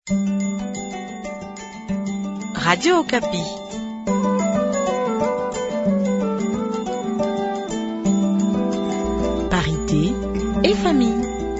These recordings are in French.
Radio Okapi. Parité et famille.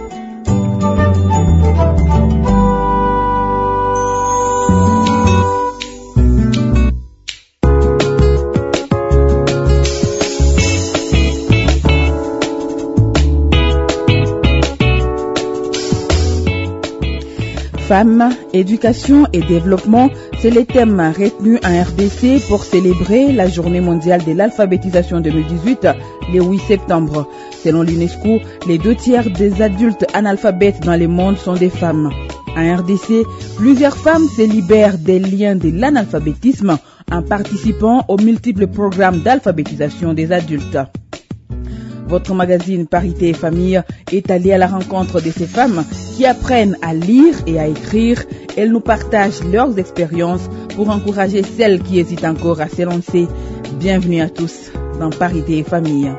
Femmes, éducation et développement, c'est les thèmes retenus en RDC pour célébrer la Journée mondiale de l'alphabétisation 2018, le 8 septembre. Selon l'UNESCO, les 2/3 des adultes analphabètes dans le monde sont des femmes. En RDC, plusieurs femmes se libèrent des liens de l'analphabétisme en participant aux multiples programmes d'alphabétisation des adultes. Votre magazine Parité et Famille est allé à la rencontre de ces femmes qui apprennent à lire et à écrire. Elles nous partagent leurs expériences pour encourager celles qui hésitent encore à se lancer. Bienvenue à tous dans Parité et Famille.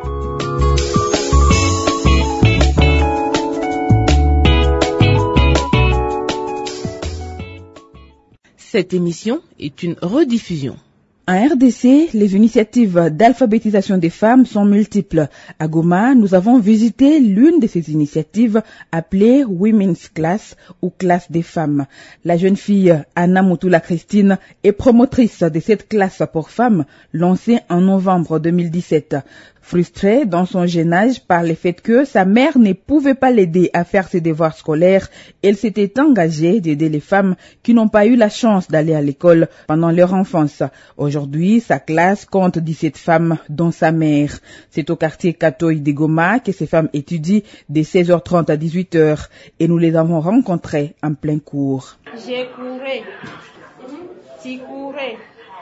Cette émission est une rediffusion. En RDC, les initiatives d'alphabétisation des femmes sont multiples. À Goma, nous avons visité l'une de ces initiatives appelée Women's Class ou classe des femmes. La jeune fille Anna Mutula Christine est promotrice de cette classe pour femmes lancée en novembre 2017. Frustrée dans son jeune âge par le fait que sa mère ne pouvait pas l'aider à faire ses devoirs scolaires, elle s'était engagée d'aider les femmes qui n'ont pas eu la chance d'aller à l'école pendant leur enfance. Aujourd'hui, sa classe compte 17 femmes, dont sa mère. C'est au quartier Katoy de Goma que ces femmes étudient de 16h30 à 18h et nous les avons rencontrées en plein cours. J'ai couru, tu courais.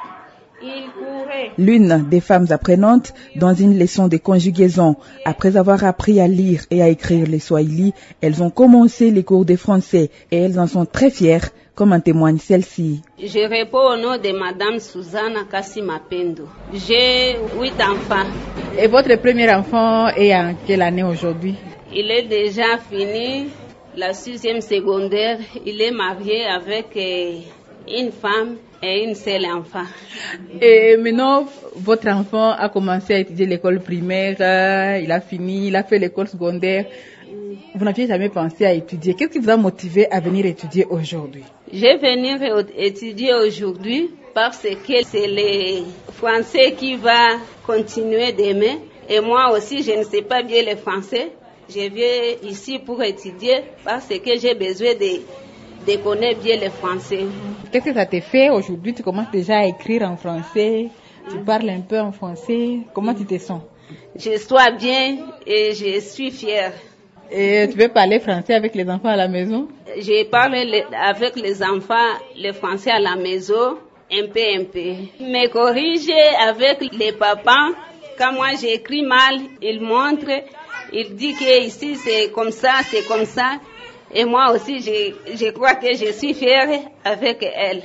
L'une des femmes apprenantes dans une leçon de conjugaison. Après avoir appris à lire et à écrire les swahili, elles ont commencé les cours de français et elles en sont très fières, comme en témoigne celle-ci. Je réponds au nom de Madame Susanna Kassimapendo. J'ai 8 enfants. Et votre premier enfant est en quelle année aujourd'hui? Il est déjà fini la 6e secondaire. Il est marié avec une femme et une seule enfant. Et maintenant, votre enfant a commencé à étudier l'école primaire, il a fini, il a fait l'école secondaire. Vous n'aviez jamais pensé à étudier. Qu'est-ce qui vous a motivé à venir étudier aujourd'hui? Je vais venir étudier aujourd'hui parce que c'est le français qui va continuer demain. Et moi aussi, je ne sais pas bien le français. Je viens ici pour étudier parce que j'ai besoin de connaître bien le français. Qu'est-ce que ça te fait aujourd'hui? Tu commences déjà à écrire en français, tu parles un peu en français. Comment tu te sens? Je suis bien et je suis fière. Et tu veux parler français avec les enfants à la maison? Je parle avec les enfants le français à la maison, un peu. Me corrige avec les papas. Quand moi j'écris mal, il montre, il dit que ici c'est comme ça, c'est comme ça. Et moi aussi, je crois que je suis fière avec elle.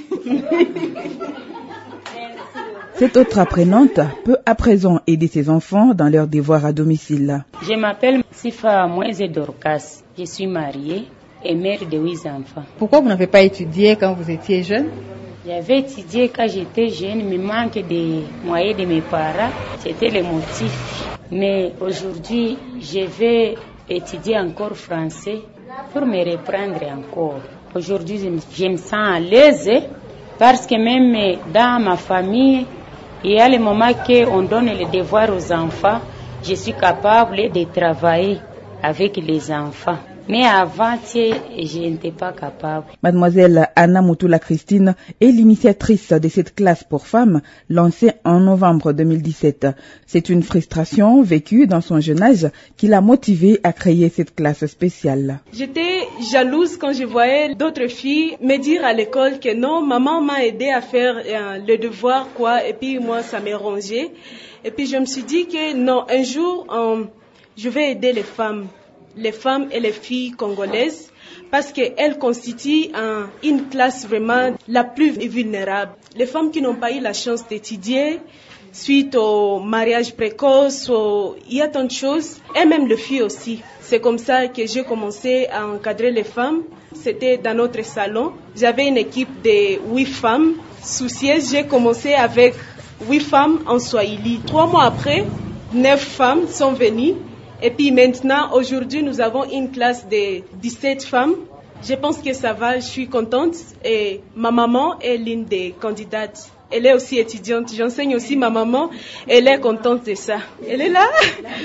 Cette autre apprenante peut à présent aider ses enfants dans leurs devoirs à domicile. Je m'appelle Sifa Moïse Dorcas. Je suis mariée et mère de 8 enfants. Pourquoi vous n'avez pas étudié quand vous étiez jeune? J'avais étudié quand j'étais jeune, mais manque de moyens de mes parents. C'était le motif. Mais aujourd'hui, je vais étudier encore français pour me reprendre encore. Aujourd'hui, je me sens à l'aise parce que même dans ma famille, il y a le moment qu'on donne les devoirs aux enfants, je suis capable de travailler avec les enfants. Mais avant, je n'étais pas capable. Mademoiselle Anna Mutula Christine est l'initiatrice de cette classe pour femmes lancée en novembre 2017. C'est une frustration vécue dans son jeune âge qui l'a motivée à créer cette classe spéciale. J'étais jalouse quand je voyais d'autres filles me dire à l'école que non, maman m'a aidé à faire le devoir, et puis moi, ça m'est rongé. Et puis je me suis dit que non, un jour, je vais aider les femmes et les filles congolaises parce qu'elles constituent une classe vraiment la plus vulnérable. Les femmes qui n'ont pas eu la chance d'étudier suite au mariage précoce, il y a tant de choses, et même les filles aussi. C'est comme ça que j'ai commencé à encadrer les femmes. C'était dans notre salon. J'avais une équipe de 8 femmes. Soucieuse, j'ai commencé avec 8 femmes en Swahili. 3 mois après, 9 femmes sont venues. Et puis maintenant, aujourd'hui, nous avons une classe de 17 femmes. Je pense que ça va, je suis contente. Et ma maman est l'une des candidates. Elle est aussi étudiante. J'enseigne aussi ma maman. Elle est contente de ça. Elle est là.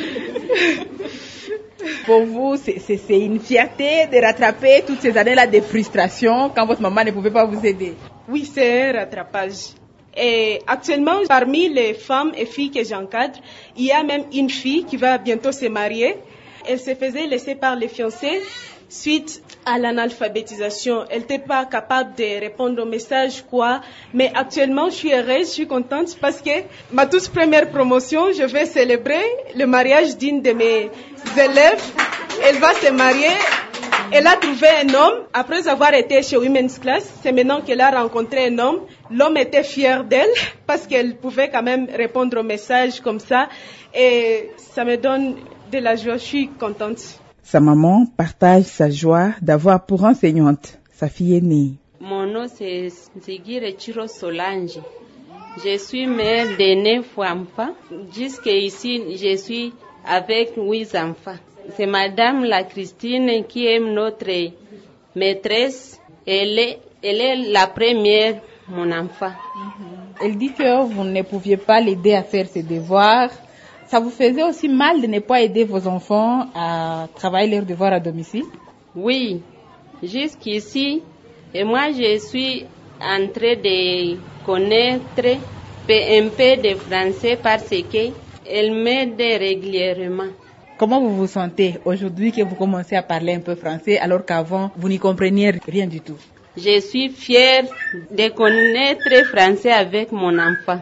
Pour vous, c'est une fierté de rattraper toutes ces années-là de frustration quand votre maman ne pouvait pas vous aider. Oui, c'est un rattrapage. Et actuellement, parmi les femmes et filles que j'encadre, il y a même une fille qui va bientôt se marier. Elle se faisait laisser par les fiancés suite à l'analphabétisation. Elle n'était pas capable de répondre aux messages, quoi. Mais actuellement, je suis heureuse, je suis contente parce que ma toute première promotion, je vais célébrer le mariage d'une de mes élèves. Elle va se marier. Elle a trouvé un homme. Après avoir été chez Women's Class, c'est maintenant qu'elle a rencontré un homme. L'homme était fier d'elle parce qu'elle pouvait quand même répondre aux messages comme ça. Et ça me donne de la joie. Je suis contente. Sa maman partage sa joie d'avoir pour enseignante sa fille aînée. Mon nom c'est Zigire Chiro Solange. Je suis mère de 9 enfants. Jusqu'ici, je suis avec 8 enfants. C'est Madame la Christine qui est notre maîtresse. Elle est la première, mon enfant. Elle dit que vous ne pouviez pas l'aider à faire ses devoirs. Ça vous faisait aussi mal de ne pas aider vos enfants à travailler leurs devoirs à domicile? Oui, jusqu'ici, et moi je suis en train de connaître un peu de français parce qu'elle m'aide régulièrement. Comment vous vous sentez aujourd'hui que vous commencez à parler un peu français alors qu'avant vous n'y compreniez rien du tout? Je suis fière de connaître français avec mon enfant.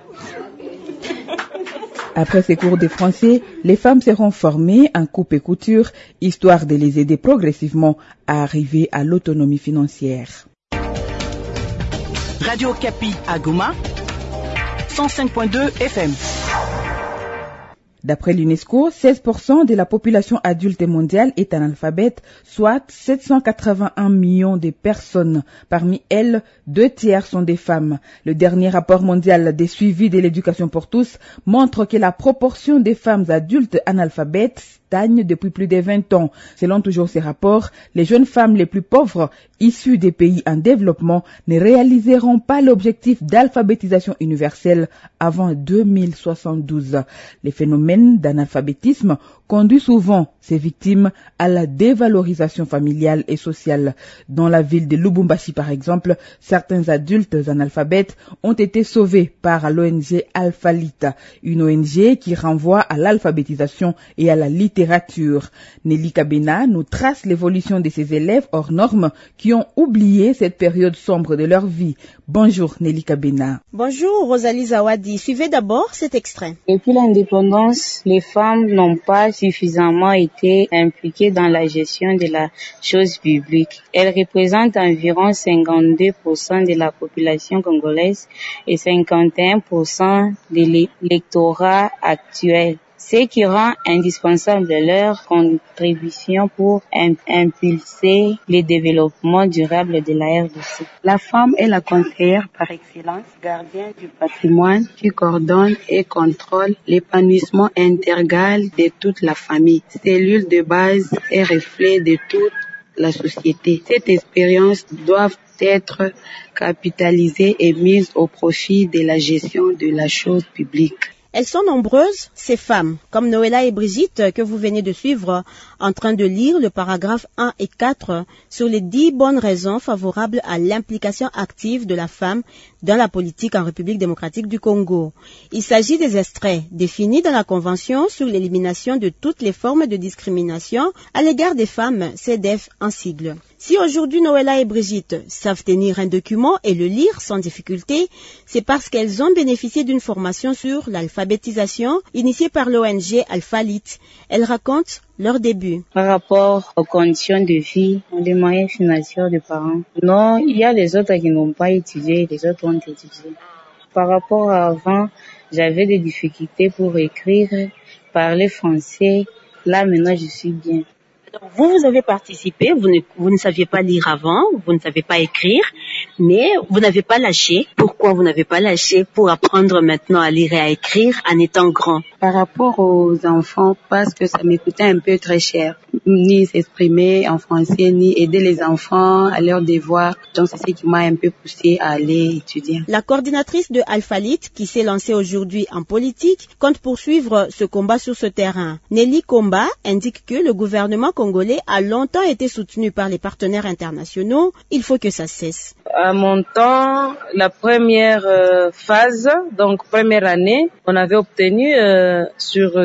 Après ces cours de français, les femmes seront formées en coupe et couture, histoire de les aider progressivement à arriver à l'autonomie financière. Radio Okapi à Goma, 105.2 FM. D'après l'UNESCO, 16% de la population adulte mondiale est analphabète, soit 781 millions de personnes. Parmi elles, 2/3 sont des femmes. Le dernier rapport mondial des suivis de l'éducation pour tous montre que la proportion des femmes adultes analphabètes stagne depuis plus de 20 ans. Selon toujours ces rapports, les jeunes femmes les plus pauvres, issues des pays en développement, ne réaliseront pas l'objectif d'alphabétisation universelle avant 2072. Les phénomènes d'analphabétisme conduit souvent ces victimes à la dévalorisation familiale et sociale. Dans la ville de Lubumbashi, par exemple, certains adultes analphabètes ont été sauvés par l'ONG Alphalita, une ONG qui renvoie à l'alphabétisation et à la littérature. Nelly Kabena nous trace l'évolution de ces élèves hors normes qui ont oublié cette période sombre de leur vie. Bonjour Nelly Kabena. Bonjour Rosalie Zawadi. Suivez d'abord cet extrait. Depuis l'indépendance, les femmes n'ont pas suffisamment été impliquées dans la gestion de la chose publique. Elles représentent environ 52% de la population congolaise et 51% de l'électorat actuel, ce qui rend indispensable leur contribution pour impulser le développement durable de la RDC. La femme est la conseillère par excellence, gardienne du patrimoine qui coordonne et contrôle l'épanouissement intégral de toute la famille, cellule de base et reflet de toute la société. Cette expérience doit être capitalisée et mise au profit de la gestion de la chose publique. Elles sont nombreuses, ces femmes, comme Noëlla et Brigitte que vous venez de suivre, en train de lire le paragraphe 1 et 4 sur les 10 bonnes raisons favorables à l'implication active de la femme dans la politique en République démocratique du Congo. Il s'agit des extraits définis dans la Convention sur l'élimination de toutes les formes de discrimination à l'égard des femmes, CEDEF en sigle. Si aujourd'hui Noëlla et Brigitte savent tenir un document et le lire sans difficulté, c'est parce qu'elles ont bénéficié d'une formation sur l'alphabétisation initiée par l'ONG Alphalite. Elles racontent leur début. Par rapport aux conditions de vie, les moyens financiers des parents. Non, il y a les autres qui n'ont pas étudié, les autres ont étudié. Par rapport à avant, j'avais des difficultés pour écrire, parler français. Là, maintenant, je suis bien. Vous avez participé, vous ne saviez pas lire avant, vous ne savez pas écrire, mais vous n'avez pas lâché. Pourquoi vous n'avez pas lâché pour apprendre maintenant à lire et à écrire en étant grand? Par rapport aux enfants, parce que ça me coûtait un peu très cher, ni s'exprimer en français, ni aider les enfants à leurs devoirs. Donc c'est ce qui m'a un peu poussé à aller étudier. La coordinatrice de Alphalite, qui s'est lancée aujourd'hui en politique, compte poursuivre ce combat sur ce terrain. Nelly Komba indique que le gouvernement congolais a longtemps été soutenu par les partenaires internationaux. Il faut que ça cesse. À mon temps, la première phase, donc première année, on avait obtenu sur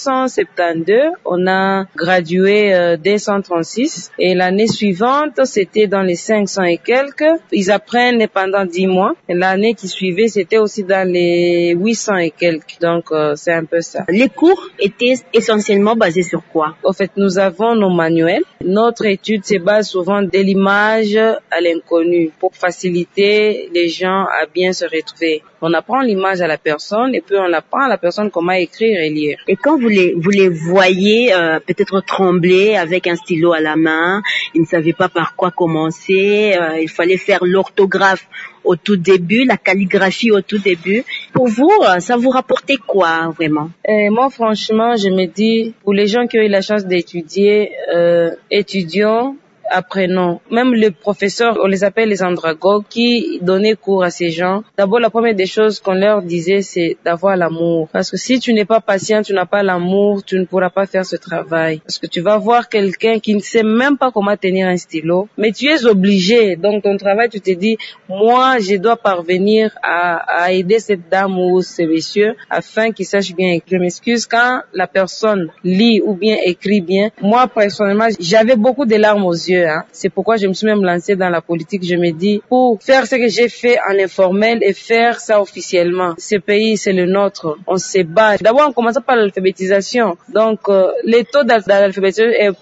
272, on a gradué 236 et l'année suivante, c'était dans les 500 et quelques. Ils apprennent pendant 10 mois. Et l'année qui suivait, c'était aussi dans les 800 et quelques. Donc, c'est un peu ça. Les cours étaient essentiellement basés sur quoi? En fait, nous avons nos manuels. Notre étude se base souvent de l'image à l'inconnu pour faciliter les gens à bien se retrouver. On apprend l'image à la personne et puis on apprend à la personne comment écrire et lire. Et quand vous les voyez peut-être trembler avec un stylo à la main, ils ne savaient pas par quoi commencer, il fallait faire l'orthographe au tout début, la calligraphie au tout début. Pour vous, ça vous rapportait quoi vraiment? Moi, franchement, je me dis, pour les gens qui ont eu la chance d'étudier, étudiants, apprenons. Même les professeurs, on les appelle les andragogues, qui donnaient cours à ces gens. D'abord, la première des choses qu'on leur disait, c'est d'avoir l'amour. Parce que si tu n'es pas patient, tu n'as pas l'amour, tu ne pourras pas faire ce travail. Parce que tu vas voir quelqu'un qui ne sait même pas comment tenir un stylo, mais tu es obligé. Donc, ton travail, tu te dis, moi, je dois parvenir à aider cette dame ou ce monsieur afin qu'ils sachent bien écrire. Je m'excuse, quand la personne lit ou bien écrit bien, moi, personnellement, j'avais beaucoup de larmes aux yeux. C'est pourquoi je me suis même lancée dans la politique. Je me dis, pour faire ce que j'ai fait en informel et faire ça officiellement, ce pays, c'est le nôtre. On se bat. D'abord, on commence par l'alphabétisation. Donc, le taux d'alphabétisation est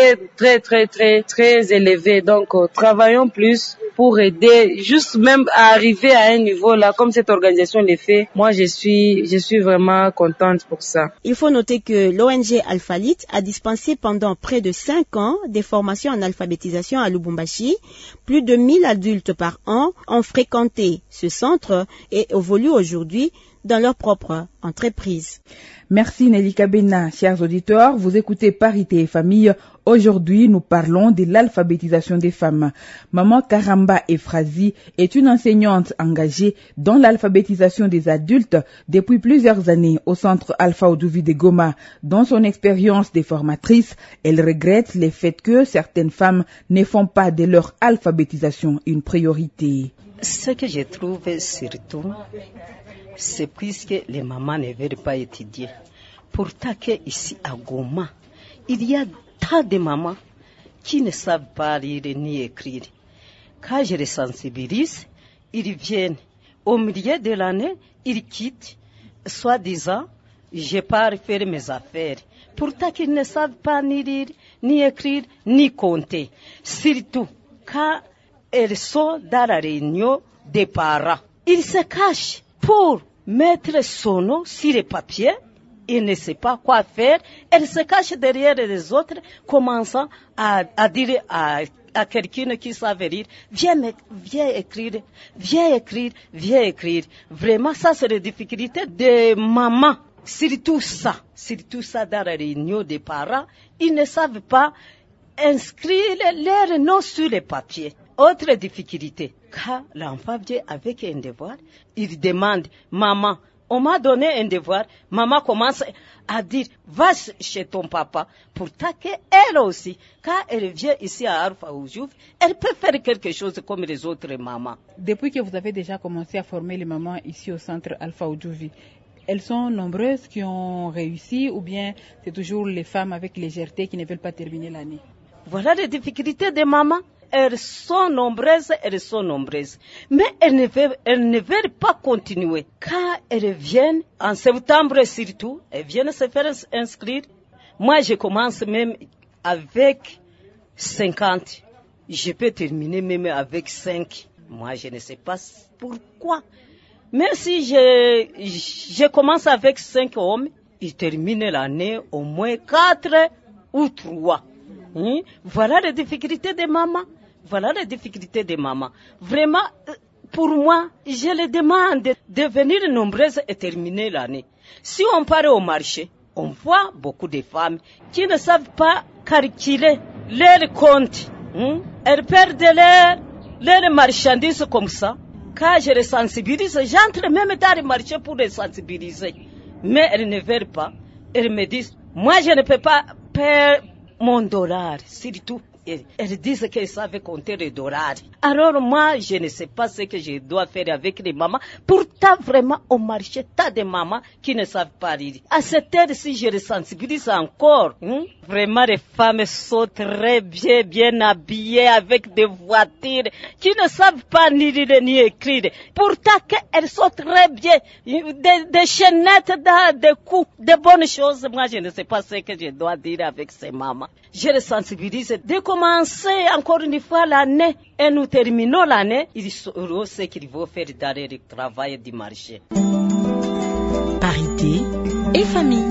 très élevé. Donc, travaillons plus pour aider, juste même à arriver à un niveau là, comme cette organisation le fait. Moi, je suis vraiment contente pour ça. Il faut noter que l'ONG Alphalite a dispensé pendant près de 5 ans des formations en alphabétisation à Lubumbashi. Plus de 1000 adultes par an ont fréquenté ce centre et évoluent aujourd'hui dans leur propre entreprise. Merci Nelly Kabena. Chers auditeurs, vous écoutez Parité et Famille. Aujourd'hui, nous parlons de l'alphabétisation des femmes. Maman Karamba Efrazi est une enseignante engagée dans l'alphabétisation des adultes depuis plusieurs années au centre Alpha Oudouvi de Goma. Dans son expérience de formatrice, elle regrette le fait que certaines femmes ne font pas de leur alphabétisation une priorité. Ce que je trouve surtout, c'est puisque les mamans ne veulent pas étudier. Pourtant qu'ici à Goma, il y a tant de mamans qui ne savent pas lire ni écrire. Quand je les sensibilise, ils viennent. Au milieu de l'année, ils quittent, soi-disant, je pars faire mes affaires. Pourtant qu'ils ne savent pas ni lire, ni écrire, ni compter. Surtout quand elles sont dans la réunion des parents. Ils se cachent pour mettre son nom sur les papiers. Ils ne savent pas quoi faire. Elles se cachent derrière les autres, commençant à dire à quelqu'un qui savait lire, viens écrire. Vraiment, ça, c'est la difficulté des mamans. Surtout ça dans la réunion des parents, ils ne savent pas inscrire leur nom sur les papiers. Autre difficulté, quand l'enfant vient avec un devoir, il demande, maman, on m'a donné un devoir, maman commence à dire, va chez ton papa. Pourtant qu'elle aussi, quand elle vient ici à Alpha Oudouvi, elle peut faire quelque chose comme les autres mamans. Depuis que vous avez déjà commencé à former les mamans ici au centre Alpha Oudouvi, elles sont nombreuses qui ont réussi ou bien c'est toujours les femmes avec légèreté qui ne veulent pas terminer l'année? Voilà les difficultés des mamans. Elles sont nombreuses, mais elles ne veulent pas continuer. Quand elles viennent, en septembre surtout, elles viennent se faire inscrire. Moi, je commence même avec 50. Je peux terminer même avec 5. Moi, je ne sais pas pourquoi. Même si je commence avec 5 hommes, ils terminent l'année au moins 4 ou 3. Voilà les difficultés des mamans. Voilà les difficultés des mamans. Vraiment, pour moi, je les demande de venir nombreuses et terminer l'année. Si on part au marché, on voit beaucoup de femmes qui ne savent pas calculer leurs comptes. Elles perdent leurs marchandises comme ça. Quand je les sensibilise, j'entre même dans le marché pour les sensibiliser. Mais elles ne veulent pas. Elles me disent, moi je ne peux pas perdre mon dollar, surtout. Elles disent qu'elles savent compter les dollars. Alors moi, je ne sais pas ce que je dois faire avec les mamans. Pourtant, vraiment, au marché, tas de mamans qui ne savent pas lire. À cette heure-ci, je les sensibilise encore. Vraiment, les femmes sont très bien habillées avec des voitures qui ne savent pas ni lire ni écrire. Pourtant, elles sont très bien. Des chaînettes, des coups, de bonnes choses. Moi, je ne sais pas ce que je dois dire avec ces mamans. Je les sensibilise. Dès commencer encore une fois l'année et nous terminons l'année, ils sauront ce qu'ils vont faire dans le travail du marché. Parité et famille.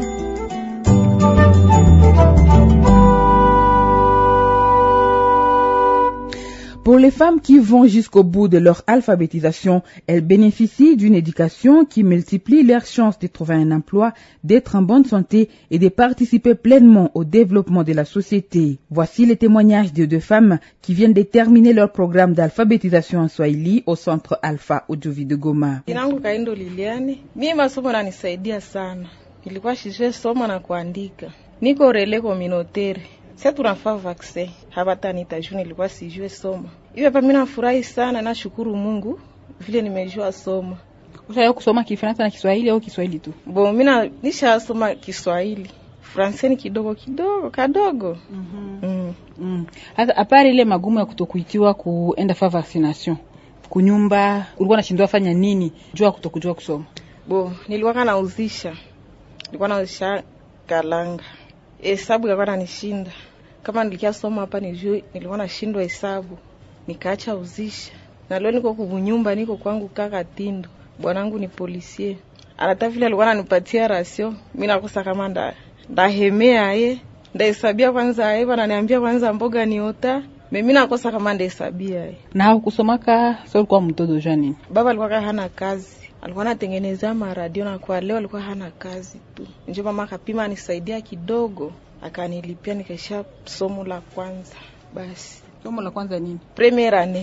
Pour les femmes qui vont jusqu'au bout de leur alphabétisation, elles bénéficient d'une éducation qui multiplie leurs chances de trouver un emploi, d'être en bonne santé et de participer pleinement au développement de la société. Voici les témoignages de deux femmes qui viennent de terminer leur programme d'alphabétisation en Swahili au centre Alpha Ujuvi de Goma. Inangu Kaindo Liliani, mimi masomo yananisaidia sana. Nilikuwa shije soma na kuandika. Niko relais communautaire. Sasa tunafaa vaccine. Hapa nitajua nilikuwa sijue soma. Hiyo hapa mimi nafurahi sana na shukuru Mungu vile nimejua soma. Ushawahi kusoma Kifaransa na Kiswahili au Kiswahili tu? Bo mimi nishasoma Kiswahili. Franseni kadogo. Hata apari ile magumu ya kutokuitiwa kuenda fa vaccination. Kunyumba ulikuwa unashindwa fanya nini? Jua kutokujua kusoma. Bo nilikuwa nauzisha. Nilikuwa nauzisha kalanga. Hesabu ilikuwa inanishinda. Kama nilikia soma hapa nilikuwa nashindwa hesabu. Nikaacha uzisha. Na leo niko kunyumba, niko kwangu kaka Tindo. Bwanangu ni policier. Anata vile alikuwa ananipatia rasio, mimi nakosa kama ndahemea yeye. Ndahesabia kwanza yeye, ananiambia kwanza mboga ni ota. Mimi nakosa kama ndahesabia yeye. Na ukusomaka sio kwa mtoto jani. Baba alikuwa hana kazi. Alikuwa anatengeneza maradio na kwa leo alikuwa hana kazi tu. Ndio mama akapima anisaidia kidogo, akanilipia nikaisha somo la kwanza. Basi. Somo la kwanza nini? Primaire.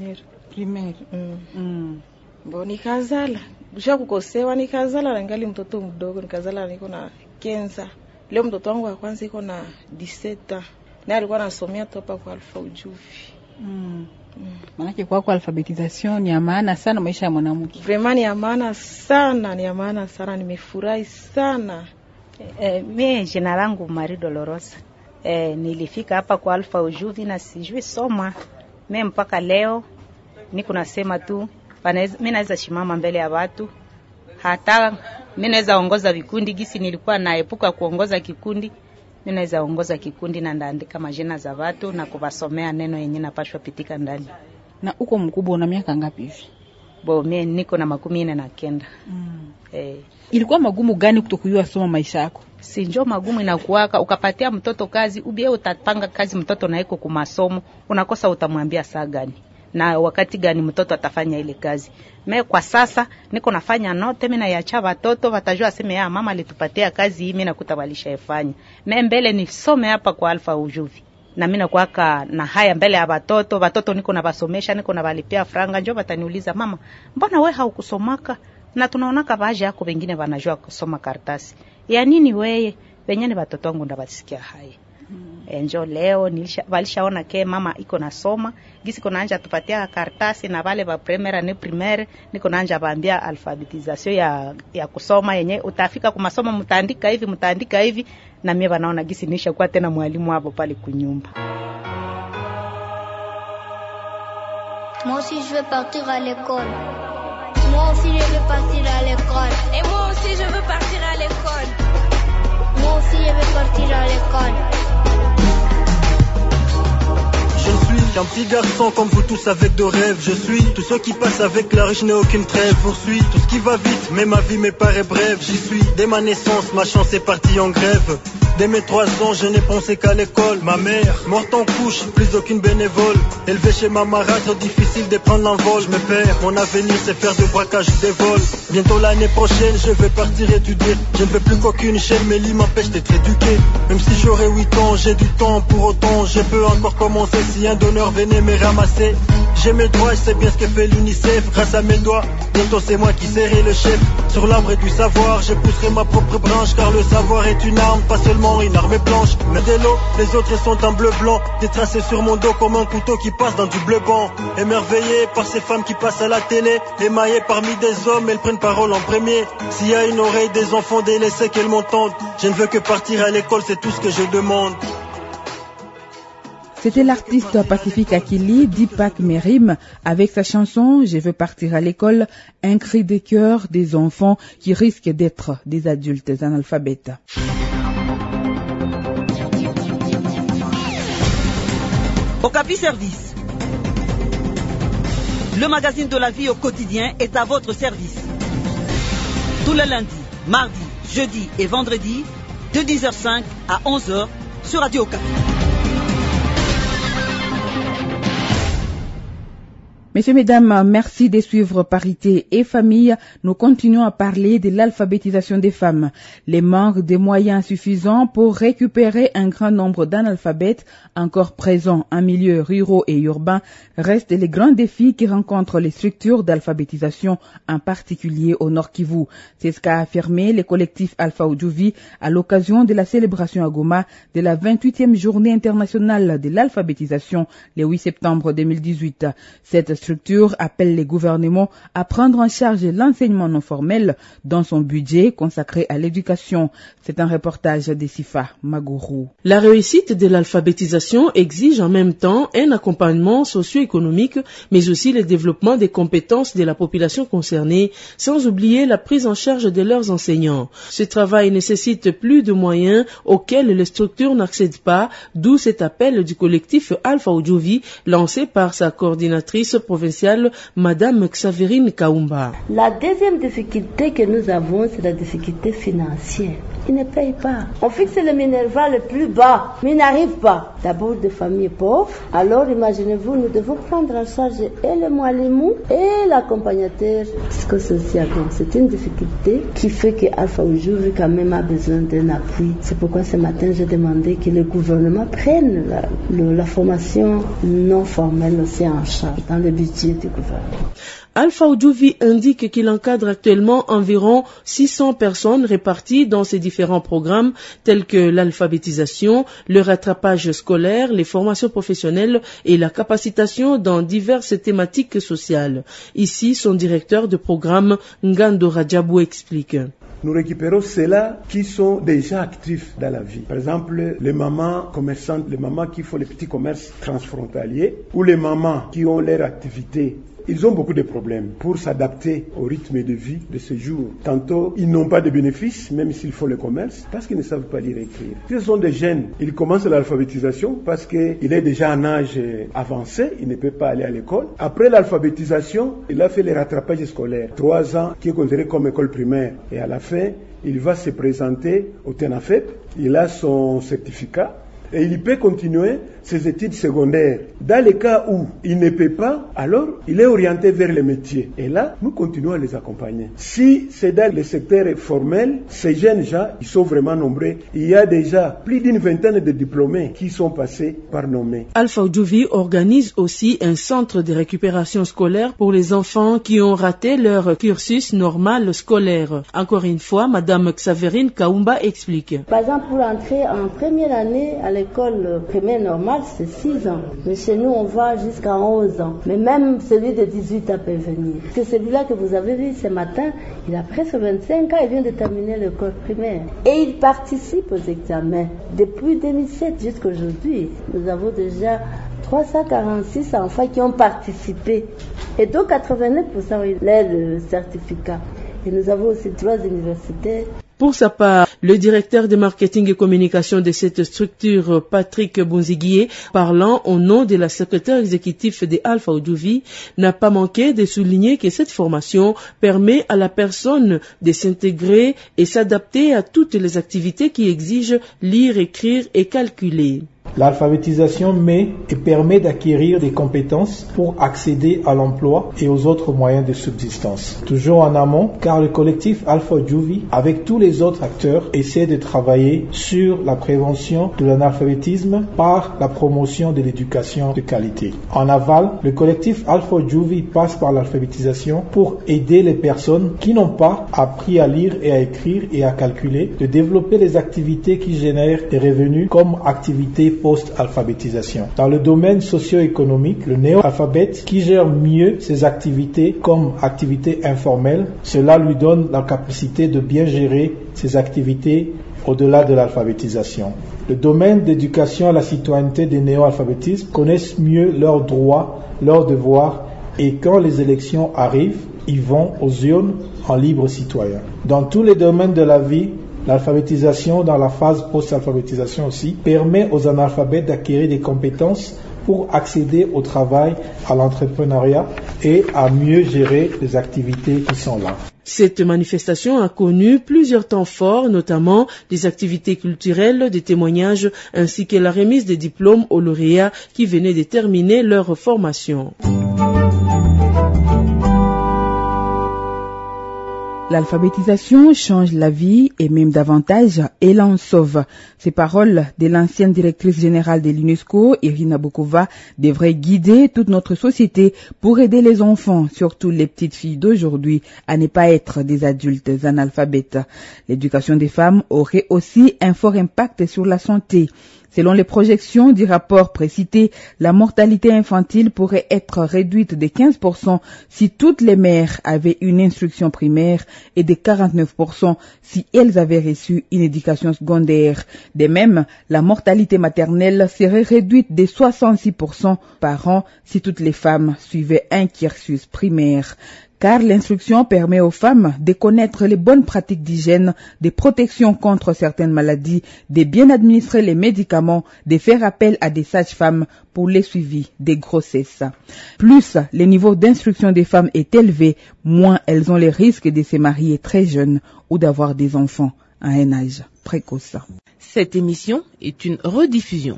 Bo nikazala. Bisha kukosewa nikazala na ngali mtoto mdogo, nikazala niko na Kenza. Leo mtoto wangu wa kwanza iko na 17. Na alikuwa anasomea tu hapa kwa Alpha Ujuvi. Manake kwa alphabetisation ni ya maana sana maisha ya mwanamke. Vraiment ni ya maana sana, nimefurahi sana. Mimi jina langu Marie Dolorosa. Nilifika hapa kwa Alpha Ujuvi na sijui soma. Mimi mpaka leo niko nasema tu mimi naweza shimama mbele ya watu. Hata mimi naweza ongoza vikundi gisi nilikuwa naepuka kuongoza kikundi. Mimi naweza ongoza kikundi na ndaandika majina za watu na kuwasomea neno yenye napashwa pitika ndani. Na uko mkubwa una miaka ngapi hivi? Bo mimi niko na 49. Ilikuwa magumu gani kutokujua soma maisha yako? Si njoo magumu inakuwaka ukapatia mtoto kazi, ubie utapanga kazi mtoto na iko kwa masomo, unakosa utamwambia saa gani na wakati gani mtoto atafanya ile kazi. Mimi kwa sasa niko nafanya note, mimi naacha watoto watajua sema mama alitupatia kazi hii, mimi nakutabalisha ifanye. Mimi mbele nisome hapa kwa Alpha Ujuvi. Na mimi nakuaka na haya mbele ya watoto niko na basomesha, niko na balipia franga, njoo wataniuliza mama, mbona wewe haukusomaka? Na tunaonaka baadhi yako wengine wanajua kusoma karatasi. Ya nini wewe? Wenyane watoto wangu ndabasikia haya. Njoo leo walishaona ke mama iko nasoma, gisi kona anja tupatia karatasi na wale wa primaire niko naanja baambia alphabetisation ya kusoma yenye utafika kwa masomo mtaandika hivi na mimi wanaona gisi nisha kuwa tena mwalimu hapo pale kunyumba. Moi aussi je veux partir à l'école. Moi aussi je veux partir à l'école. Et moi aussi je veux partir à l'école. Moi aussi je veux partir à l'école. Je suis un petit garçon comme vous tous avec de rêves. Je suis tous ceux qui passent avec la riche, n'ai aucune trêve. Poursuis tout ce qui va vite, mais ma vie me paraît brève. J'y suis dès ma naissance, ma chance est partie en grève. Dès mes 3 ans, je n'ai pensé qu'à l'école. Ma mère, morte en couche, plus aucune bénévole. Élevé chez ma marade, trop difficile de prendre l'envol. Je me perds, mon avenir c'est faire de braquage des vols. Bientôt l'année prochaine, je vais partir étudier. Je ne veux plus qu'aucune chaîne, mes lits m'empêche d'être éduqué. Même si j'aurais 8 ans, j'ai du temps, pour autant je peux encore commencer. Si un donneur venait me ramasser, j'ai mes droits, je sais bien ce que fait l'UNICEF. Grâce à mes doigts, bientôt c'est moi qui serai le chef. Sur l'arbre du savoir, je pousserai ma propre branche. Car le savoir est une arme, pas seulement une arme blanche. Modélo, les autres sont en bleu blanc. Détracés sur mon dos comme un couteau qui passe dans du bleu blanc. Émerveillé par ces femmes qui passent à la télé, émaillées parmi des hommes, elles prennent parole en premier. S'il y a une oreille des enfants délaissés, qu'elles m'entendent. Je ne veux que partir à l'école, c'est tout ce que je demande. C'était l'artiste Pacifique Akili, Dipak Merim, avec sa chanson « Je veux partir à l'école », un cri de cœur des enfants qui risquent d'être des adultes analphabètes. Okapi Service. Le magazine de la vie au quotidien est à votre service. Tous les lundis, mardis, jeudis et vendredis, de 10h05 à 11h sur Radio Okapi. Messieurs, mesdames, merci de suivre Parité et Famille. Nous continuons à parler de l'alphabétisation des femmes. Les manques de moyens suffisants pour récupérer un grand nombre d'analphabètes encore présents en milieu ruraux et urbains restent les grands défis qui rencontrent les structures d'alphabétisation, en particulier au Nord Kivu. C'est ce qu'a affirmé le collectif Alpha Ujuvi à l'occasion de la célébration à Goma de la 28e journée internationale de l'alphabétisation le 8 septembre 2018. Cette structure appelle les gouvernements à prendre en charge l'enseignement non formel dans son budget consacré à l'éducation. C'est un reportage de Sifa Magourou. La réussite de l'alphabétisation exige en même temps un accompagnement socio-économique, mais aussi le développement des compétences de la population concernée, sans oublier la prise en charge de leurs enseignants. Ce travail nécessite plus de moyens auxquels les structures n'accèdent pas, d'où cet appel du collectif Alpha Ujuvi lancé par sa coordinatrice provinciale, Madame Xaverine Kaumba. La deuxième difficulté que nous avons, c'est la difficulté financière. Ils ne payent pas. On fixe le Minerva le plus bas, mais ils n'arrivent pas. D'abord des familles pauvres. Alors imaginez-vous, nous devons prendre en charge et le Moualimou et l'accompagnateur psychosocial. Donc c'est une difficulté qui fait que Alpha Ujuvi quand même a besoin d'un appui. C'est pourquoi ce matin j'ai demandé que le gouvernement prenne la formation non formelle aussi en charge dans le budget du gouvernement. Alpha Ujuvi indique qu'il encadre actuellement environ 600 personnes réparties dans ces différents programmes tels que l'alphabétisation, le rattrapage scolaire, les formations professionnelles et la capacitation dans diverses thématiques sociales. Ici, son directeur de programme, Ngando Radjabou, explique. Nous récupérons ceux-là qui sont déjà actifs dans la vie. Par exemple, les mamans commerçantes, les mamans qui font les petits commerces transfrontaliers ou les mamans qui ont leur activité. Ils ont beaucoup de problèmes pour s'adapter au rythme de vie de ce jour. Tantôt, ils n'ont pas de bénéfices, même s'ils font le commerce, parce qu'ils ne savent pas lire et écrire. Ce sont des jeunes, ils commencent l'alphabétisation parce qu'il est déjà en âge avancé, il ne peut pas aller à l'école. Après l'alphabétisation, il a fait le rattrapage scolaire. 3 ans, qui est considéré comme école primaire. Et à la fin, il va se présenter au TENAFEP, il a son certificat. Et il peut continuer ses études secondaires. Dans les cas où il ne peut pas, alors il est orienté vers les métiers. Et là, nous continuons à les accompagner. Si c'est dans le secteur formel, ces jeunes gens, ils sont vraiment nombreux. Il y a déjà plus d'une vingtaine de diplômés qui sont passés par nommés. Alpha Ujuvi organise aussi un centre de récupération scolaire pour les enfants qui ont raté leur cursus normal scolaire. Encore une fois, Madame Xaverine Kaumba explique. Par exemple, pour entrer en première année à l'école primaire normale, c'est 6 ans. Mais chez nous, on va jusqu'à 11 ans. Mais même celui de 18 ans peut venir. C'est celui-là que vous avez vu ce matin, il a presque 25 ans, il vient de terminer l'école primaire. Et il participe aux examens. Depuis 2007 jusqu'à aujourd'hui, nous avons déjà 346 enfants qui ont participé. Et donc 89% ont eu le certificat. Et nous avons aussi 3 universitaires. Pour sa part, le directeur de marketing et communication de cette structure, Patrick Bunziguié, parlant au nom de la secrétaire exécutive de Alpha Oudjouvi, n'a pas manqué de souligner que cette formation permet à la personne de s'intégrer et s'adapter à toutes les activités qui exigent lire, écrire et calculer. L'alphabétisation met et permet d'acquérir des compétences pour accéder à l'emploi et aux autres moyens de subsistance. Toujours en amont, car le collectif Alpha Oudjouvi, avec tous les autres acteurs, essaie de travailler sur la prévention de l'analphabétisme par la promotion de l'éducation de qualité. En aval, le collectif Alpha Oudjouvi passe par l'alphabétisation pour aider les personnes qui n'ont pas appris à lire et à écrire et à calculer, de développer les activités qui génèrent des revenus comme activités post-alphabétisation. Dans le domaine socio-économique, le néo-alphabète qui gère mieux ses activités comme activités informelles, cela lui donne la capacité de bien gérer ses activités au-delà de l'alphabétisation. Le domaine d'éducation à la citoyenneté des néo-alphabétistes connaissent mieux leurs droits, leurs devoirs et quand les élections arrivent, ils vont aux urnes en libre citoyen. Dans tous les domaines de la vie, l'alphabétisation dans la phase post-alphabétisation aussi permet aux analphabètes d'acquérir des compétences pour accéder au travail, à l'entrepreneuriat et à mieux gérer les activités qui sont là. Cette manifestation a connu plusieurs temps forts, notamment des activités culturelles, des témoignages ainsi que la remise des diplômes aux lauréats qui venaient de terminer leur formation. L'alphabétisation change la vie et même davantage, elle en sauve. Ces paroles de l'ancienne directrice générale de l'UNESCO, Irina Bokova, devraient guider toute notre société pour aider les enfants, surtout les petites filles d'aujourd'hui, à ne pas être des adultes analphabètes. L'éducation des femmes aurait aussi un fort impact sur la santé. Selon les projections du rapport précité, la mortalité infantile pourrait être réduite de 15% si toutes les mères avaient une instruction primaire et de 49% si elles avaient reçu une éducation secondaire. De même, la mortalité maternelle serait réduite de 66% par an si toutes les femmes suivaient un cursus primaire. Car l'instruction permet aux femmes de connaître les bonnes pratiques d'hygiène, de protection contre certaines maladies, de bien administrer les médicaments, de faire appel à des sages-femmes pour les suivis des grossesses. Plus le niveau d'instruction des femmes est élevé, moins elles ont les risques de se marier très jeunes ou d'avoir des enfants à un âge précoce. Cette émission est une rediffusion.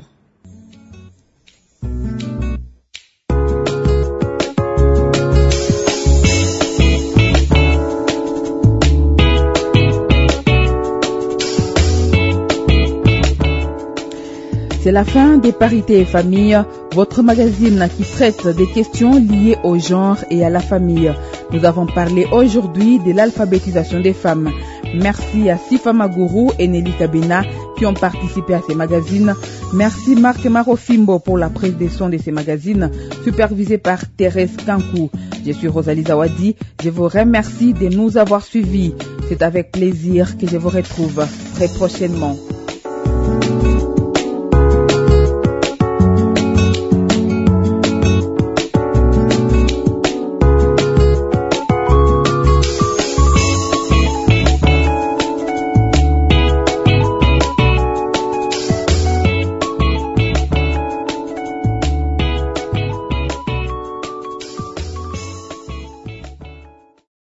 C'est la fin des Parités et Familles, votre magazine qui traite des questions liées au genre et à la famille. Nous avons parlé aujourd'hui de l'alphabétisation des femmes. Merci à Sifa Maguru et Nelly Kabena qui ont participé à ces magazines. Merci Marc Marofimbo pour la prise des sons de ces magazines, supervisés par Thérèse Kankou. Je suis Rosalie Zawadi. Je vous remercie de nous avoir suivis. C'est avec plaisir que je vous retrouve très prochainement.